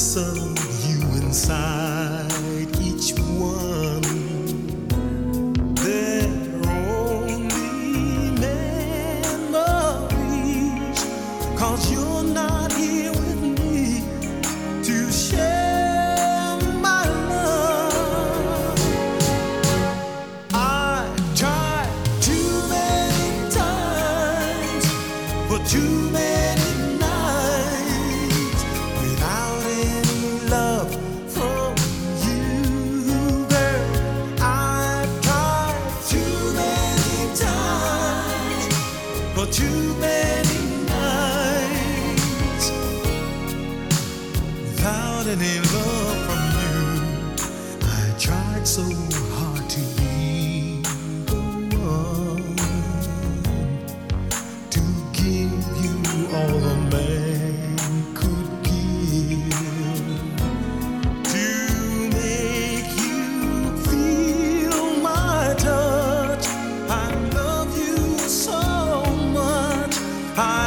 of you inside each one. They're only memories, 'cause you're not here with me to share my love. I tried too many times for too many nights without any love from you, girl. I tried too many times for too many nights without any love from you. I tried so hard to be the one to give you all a man could give, to make you feel my touch. I love you so much, I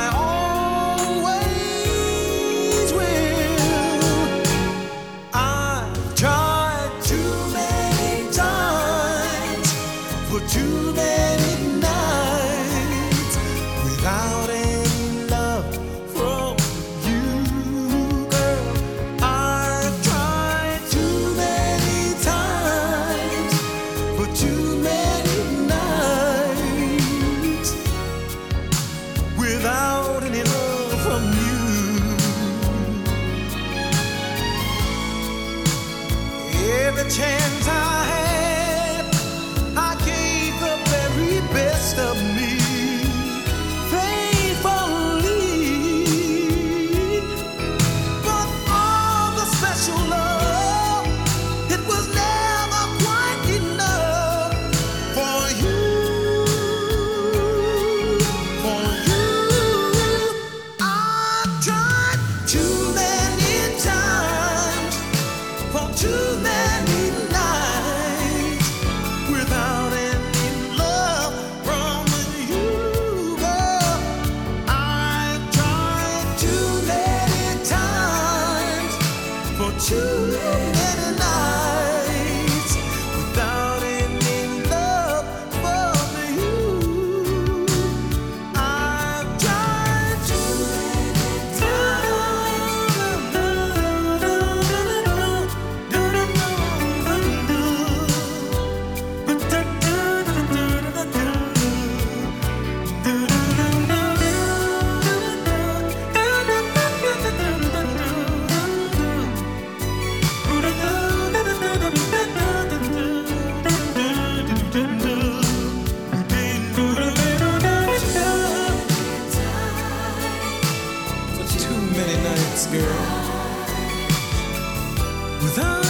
always will. I've tried too many times for too many nights without any love from you, girl. I've tried too many times for too many nights without any love from you. Every chance I had, I gave the very best of me, faithfully. But all the special love, it was never quite enough for you, for you. I've tried too many times for too many nights without any love from you, girl. I've tried too many times for too many nights without any love from you. I've tried too many for too many nights, girl, without